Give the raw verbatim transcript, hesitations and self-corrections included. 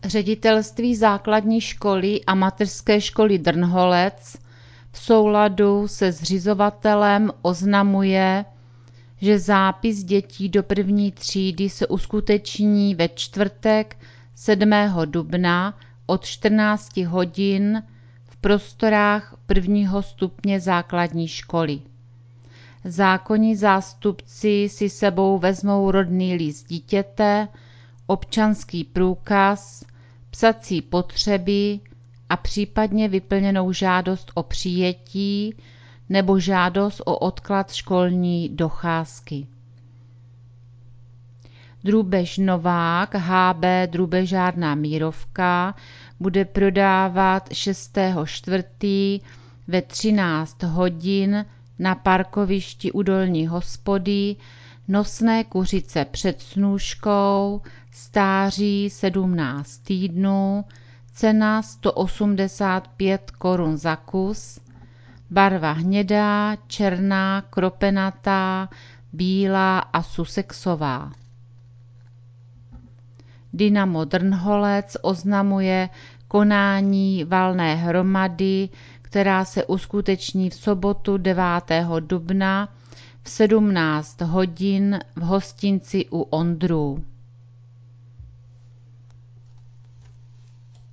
Ředitelství základní školy a mateřské školy Drnholec v souladu se zřizovatelem oznamuje, že zápis dětí do první třídy se uskuteční ve čtvrtek sedmého dubna od čtrnácti hodin v prostorách prvního stupně základní školy. Zákonní zástupci si sebou vezmou rodný list dítěte, občanský průkaz, psací potřeby a případně vyplněnou žádost o přijetí nebo žádost o odklad školní docházky. Drůbež Novák há bé Drůbežárna Mírovka bude prodávat šestého čtvrtého ve třináct hodin na parkovišti u Dolní hospody nosné kuřice před snůškou, stáří sedmnáct týdnů, cena sto osmdesát pět korun za kus, barva hnědá, černá, kropenatá, bílá a sussexová. Dynamo Drnholec oznamuje konání valné hromady, která se uskuteční v sobotu devátého dubna v sedmnáct hodin v hostinci u Ondrů.